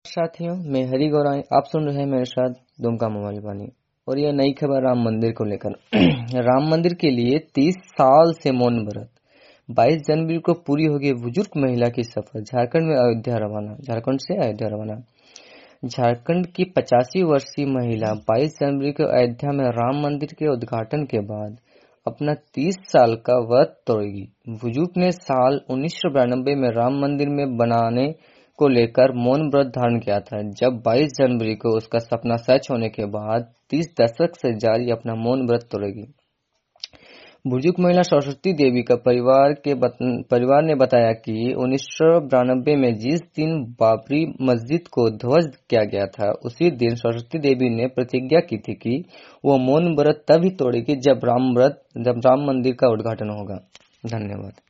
साथियों, मैं हरी गौराई, आप सुन रहे हैं मेरे साथ दुमका मोबाइल वाणी। और यह नई खबर राम मंदिर को लेकर। राम मंदिर के लिए 30 साल से मौन व्रत। 22 जनवरी को पूरी होगी बुजुर्ग महिला की सफर। झारखंड से अयोध्या रवाना। झारखंड की 85 वर्षीय महिला 22 जनवरी को अयोध्या में राम मंदिर के उद्घाटन के बाद अपना 30 साल का व्रत तोड़ेगी। बुजुर्ग ने साल 1992 में राम मंदिर में बनाने को लेकर मौन व्रत धारण किया था। जब 22 जनवरी को उसका सपना सच होने के बाद 30 दशक से जारी अपना मौन व्रत तोड़ेगी। बुजुर्ग महिला सरस्वती देवी का परिवार ने बताया कि 1992 में जिस दिन बाबरी मस्जिद को ध्वस्त किया गया था, उसी दिन सरस्वती देवी ने प्रतिज्ञा की थी कि वो मौन व्रत तभी तोड़ेगी जब राम मंदिर का उद्घाटन होगा। धन्यवाद।